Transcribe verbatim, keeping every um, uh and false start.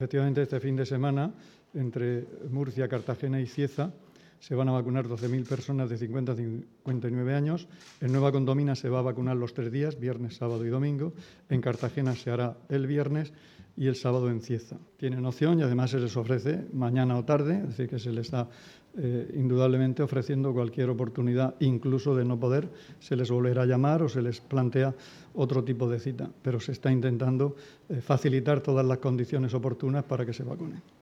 Efectivamente, este fin de semana, entre Murcia, Cartagena y Cieza, se van a vacunar doce mil personas de cincuenta a cincuenta y nueve años. En Nueva Condomina se va a vacunar los tres días, viernes, sábado y domingo. En Cartagena se hará el viernes y el sábado en Cieza. Tienen opción y además se les ofrece mañana o tarde, es decir, que se les está eh, indudablemente ofreciendo cualquier oportunidad, incluso de no poder, se les volverá a llamar o se les plantea otro tipo de cita, pero se está intentando eh, facilitar todas las condiciones oportunas para que se vacunen.